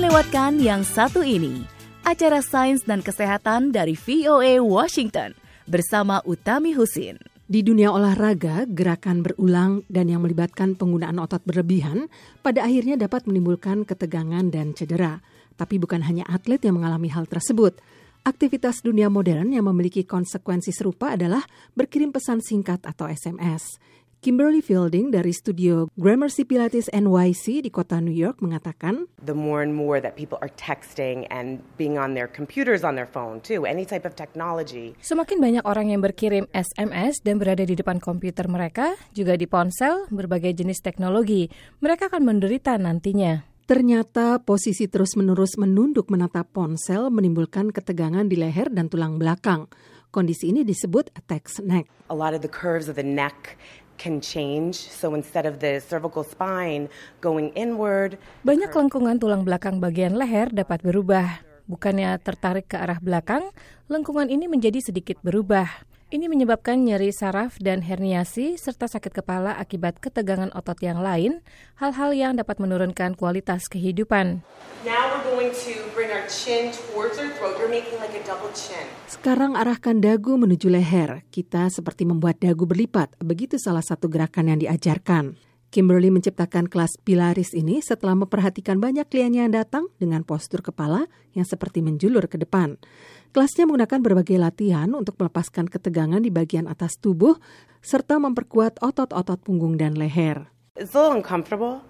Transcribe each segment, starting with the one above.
lewatkan yang satu ini, acara sains dan kesehatan dari VOA Washington bersama Utami Husin. Di dunia olahraga, gerakan berulang dan yang melibatkan penggunaan otot berlebihan pada akhirnya dapat menimbulkan ketegangan dan cedera. Tapi bukan hanya atlet yang mengalami hal tersebut. Aktivitas dunia modern yang memiliki konsekuensi serupa adalah berkirim pesan singkat atau SMS. Kimberly Fielding dari studio Gramercy Pilates NYC di kota New York mengatakan, the more and more that people are texting and being on their computers, on their phone too, any type of technology. Semakin banyak orang yang berkirim SMS dan berada di depan komputer mereka, juga di ponsel, berbagai jenis teknologi, mereka akan menderita nantinya. Ternyata posisi terus-menerus menunduk menatap ponsel menimbulkan ketegangan di leher dan tulang belakang. Kondisi ini disebut attached neck. A lot of the curves of the neck can change, so instead of the cervical spine going inward, banyak lengkungan tulang belakang bagian leher dapat berubah. Bukannya tertarik ke arah belakang, lengkungan ini menjadi sedikit berubah. Ini menyebabkan nyeri saraf dan herniasi serta sakit kepala akibat ketegangan otot yang lain, hal-hal yang dapat menurunkan kualitas kehidupan. Now we're going to bring our chin towards our throat. You're making like a double chin. Sekarang arahkan dagu menuju leher. Kita seperti membuat dagu berlipat. Begitu salah satu gerakan yang diajarkan. Kimberly menciptakan kelas Pilates ini setelah memperhatikan banyak kliennya yang datang dengan postur kepala yang seperti menjulur ke depan. Kelasnya menggunakan berbagai latihan untuk melepaskan ketegangan di bagian atas tubuh serta memperkuat otot-otot punggung dan leher. It's a little uncomfortable,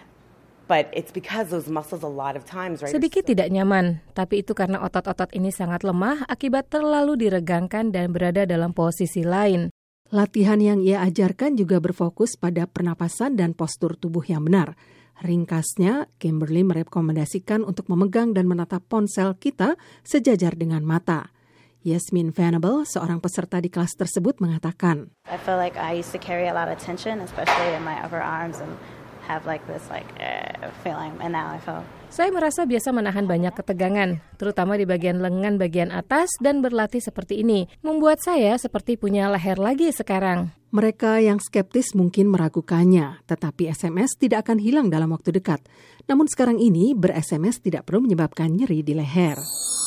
but it's because those muscles a lot of times, right? Sedikit tidak nyaman, tapi itu karena otot-otot ini sangat lemah akibat terlalu diregangkan dan berada dalam posisi lain. Latihan yang ia ajarkan juga berfokus pada pernapasan dan postur tubuh yang benar. Ringkasnya, Kimberly merekomendasikan untuk memegang dan menatap ponsel kita sejajar dengan mata. Yasmin Venable, seorang peserta di kelas tersebut, mengatakan, I feel like I used to carry a lot of tension, especially in my upper arms, and have like this feeling, and now I feel. Saya merasa biasa menahan banyak ketegangan, terutama di bagian lengan bagian atas, dan berlatih seperti ini membuat saya seperti punya leher lagi sekarang. Mereka yang skeptis mungkin meragukannya, tetapi SMS tidak akan hilang dalam waktu dekat. Namun sekarang ini ber-SMS tidak perlu menyebabkan nyeri di leher.